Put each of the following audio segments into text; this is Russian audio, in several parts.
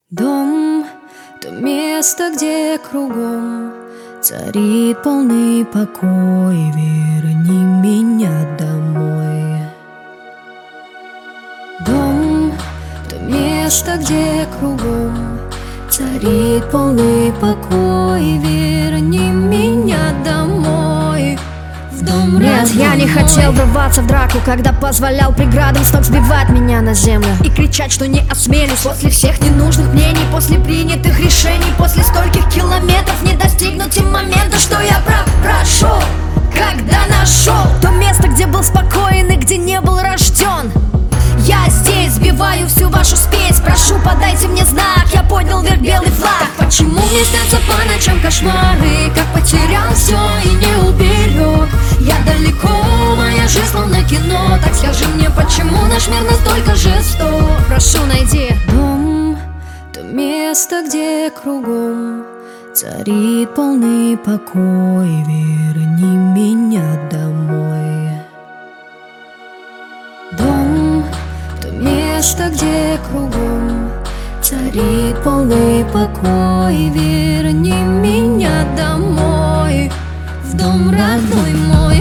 Дом — то место, где кругом царит полный покой. Верни меня домой. Дом — то место, где кругом царит полный покой. Верни меня домой. Нет, я не хотел врываться в драку, когда позволял преградам с ног сбивать меня на землю и кричать, что не осмелюсь. После всех ненужных мнений, после принятых решений, после стольких километров не достигнуть и момента, что я прошел, когда нашел то место, где был спокоен и где не был рожден. Я здесь сбиваю всю вашу спесь. Прошу, подайте мне знак, я поднял вверх белый флаг. Так почему мне снятся по ночам кошмары? Как потерял все и не уберег. Я далеко, моя жизнь словно кино. Так скажи мне, почему наш мир настолько жесток? Прошу, найди. Дом — то место, где кругом царит полный покой. Верни меня домой. Дом — то место, где кругом царит полный покой. Верни меня домой, в дом родной мой.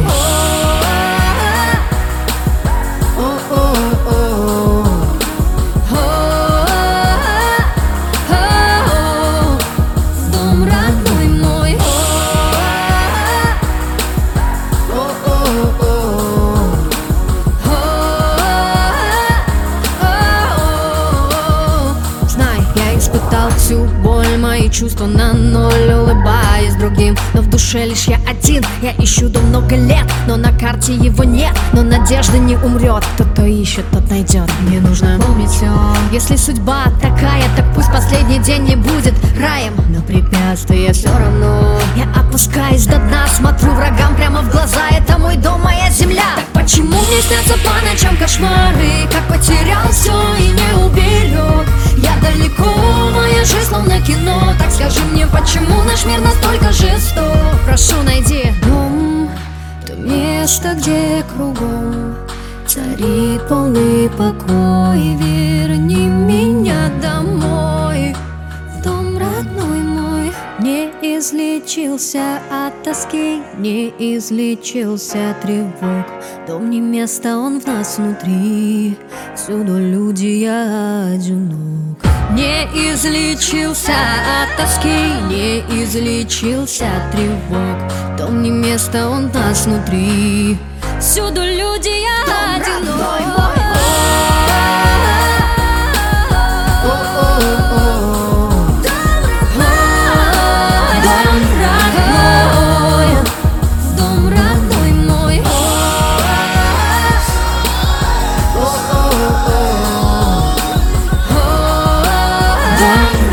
В дом родной мой. Знай, я испытал всю боль, мои чувства на ноль, улыбаясь другим, но в душе лишь я один. Я ищу дом много лет, но на карте его нет. Но надежда не умрет, кто ищет, тот найдет. Мне нужно помнить все. Если судьба такая, так пусть последний день не будет раем, но препятствия все равно. Я опускаюсь до дна, смотрю врагам прямо в глаза. Это мой дом, моя земля. Так почему мне снятся по ночам кошмары? Как потерял все и не уберег. Я далеко, моя жизнь словно кино. Так скажи мне, почему наш мир настолько жесток? Прошу, найди. Дом — то место, где кругом царит полный покой. Верни меня домой, в дом родной мой. Не излечился от тоски, не излечился от тревог. Дом не место, он в нас внутри. Всюду люди, я одинок. Не излечился от тоски, не излечился от тревог. Дом не место, он в нас внутри. Всюду люди, я одинок. Дом